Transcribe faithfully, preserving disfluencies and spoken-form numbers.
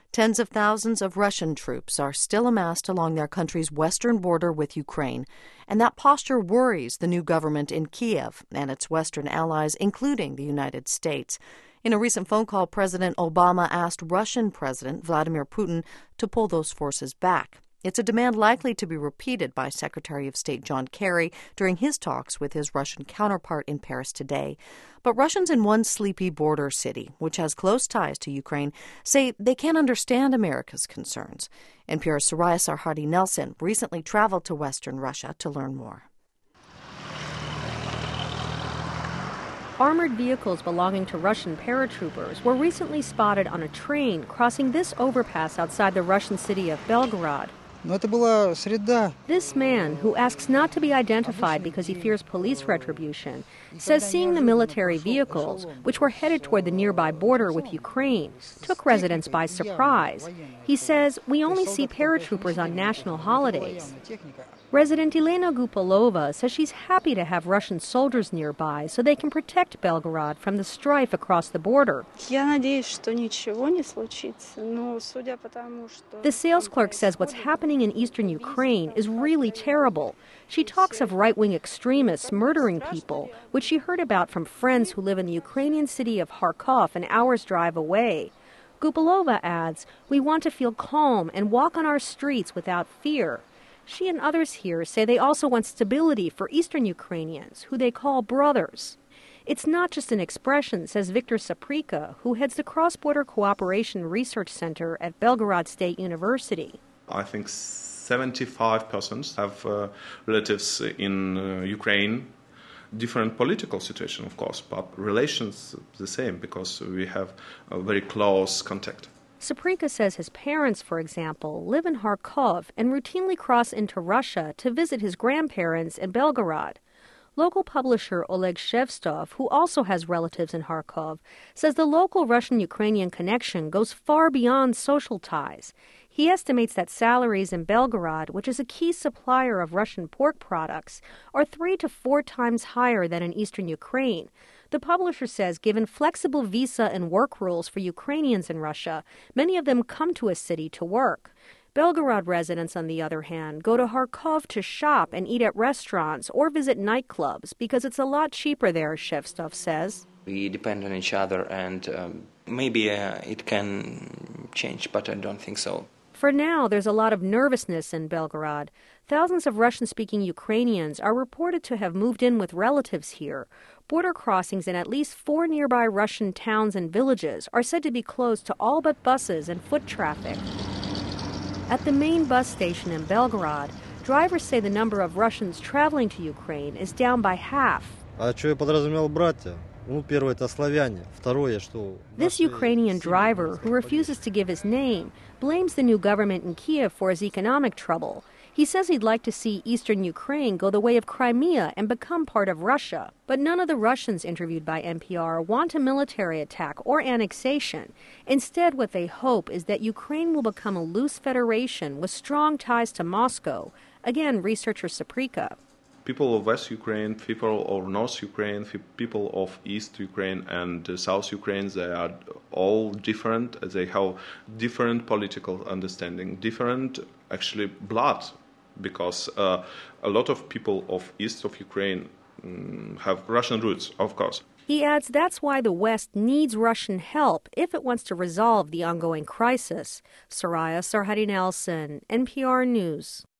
Tens of thousands of Russian troops are still amassed along their country's western border with Ukraine, and that posture worries the new government in Kiev and its western allies, including the United States. In a recent phone call, President Obama asked Russian President Vladimir Putin to pull those forces back. It's a demand likely to be repeated by Secretary of State John Kerry during his talks with his Russian counterpart in Paris today. But Russians in one sleepy border city, which has close ties to Ukraine, say they can't understand America's concerns. N P R's Soraya Sarhadi Nelson recently traveled to western Russia to learn more. Armored vehicles belonging to Russian paratroopers were recently spotted on a train crossing this overpass outside the Russian city of Belgorod. This man, who asks not to be identified because he fears police retribution, says seeing the military vehicles, which were headed toward the nearby border with Ukraine, took residents by surprise. He says, "We only see paratroopers on national holidays." Resident Elena Gupalova says she's happy to have Russian soldiers nearby so they can protect Belgorod from the strife across the border. The sales clerk says what's happening in eastern Ukraine is really terrible. She talks of right-wing extremists murdering people, which she heard about from friends who live in the Ukrainian city of Kharkov, an hour's drive away. Gupalova adds, "We want to feel calm and walk on our streets without fear." She and others here say they also want stability for eastern Ukrainians, who they call brothers. It's not just an expression, says Victor Saprika, who heads the Cross-Border Cooperation Research Center at Belgorod State University. I think seventy-five percent have uh, relatives in uh, Ukraine. Different political situation, of course, but relations the same because we have a very close contact. Saprika says his parents, for example, live in Kharkov and routinely cross into Russia to visit his grandparents in Belgorod. Local publisher Oleg Shevstov, who also has relatives in Kharkov, says the local Russian-Ukrainian connection goes far beyond social ties. He estimates that salaries in Belgorod, which is a key supplier of Russian pork products, are three to four times higher than in eastern Ukraine. The publisher says given flexible visa and work rules for Ukrainians in Russia, many of them come to a city to work. Belgorod residents, on the other hand, go to Kharkov to shop and eat at restaurants or visit nightclubs because it's a lot cheaper there, Shevstov says. We depend on each other and um, maybe uh, it can change, but I don't think so. For now, there's a lot of nervousness in Belgorod. Thousands of Russian-speaking Ukrainians are reported to have moved in with relatives here. Border crossings in at least four nearby Russian towns and villages are said to be closed to all but buses and foot traffic. At the main bus station in Belgorod, drivers say the number of Russians traveling to Ukraine is down by half. This Ukrainian driver, who refuses to give his name, blames the new government in Kiev for his economic trouble. He says he'd like to see eastern Ukraine go the way of Crimea and become part of Russia. But none of the Russians interviewed by N P R want a military attack or annexation. Instead, what they hope is that Ukraine will become a loose federation with strong ties to Moscow. Again, researcher Saprika. People of West Ukraine, people of North Ukraine, people of East Ukraine and uh, South Ukraine, they are all different. They have different political understanding, different actually blood, because uh, a lot of people of East of Ukraine um, have Russian roots, of course. He adds that's why the West needs Russian help if it wants to resolve the ongoing crisis. Soraya Sarhadi Nelson, N P R News.